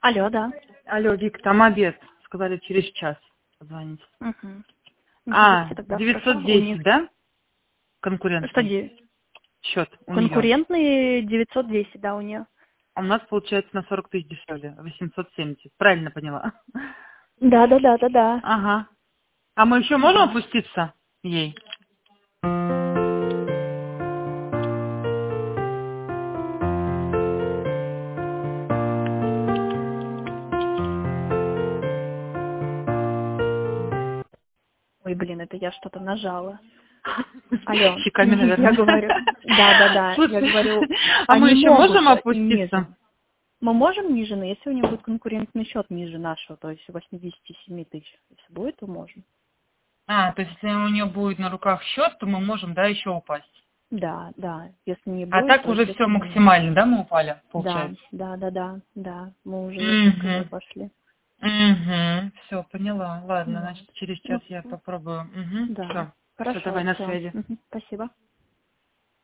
Алло, да. Алло, Вик, там обед. Сказали, через час позвонить. Угу. Тогда 910, да? Конкурентный. Что Счет у нее. конкурентный 910, да, у нее. А у нас получается на 40 тысяч дешевле. 870. Правильно поняла? Да. Ага. А мы еще можем опуститься ей? Ой, блин, это я что-то нажала. Алло. Щеками, наверное. Я говорю. Да. Слушай, Я говорю, а мы они еще могут можем опуститься? ниже. Мы можем ниже, но если у него будет конкурентный счет ниже нашего, то есть 87 тысяч, если будет, то можем. То есть если у нее будет на руках счет, то мы можем, да, еще упасть. Да. Если не будет, А так то, уже все естественно, максимально, да, мы упали, получается? Да. Мы уже несколько не пошли. Все, поняла. Ладно, Вот. значит, через час Ну, я попробую. Все, да. давай Хорошо, на все. связи. Спасибо.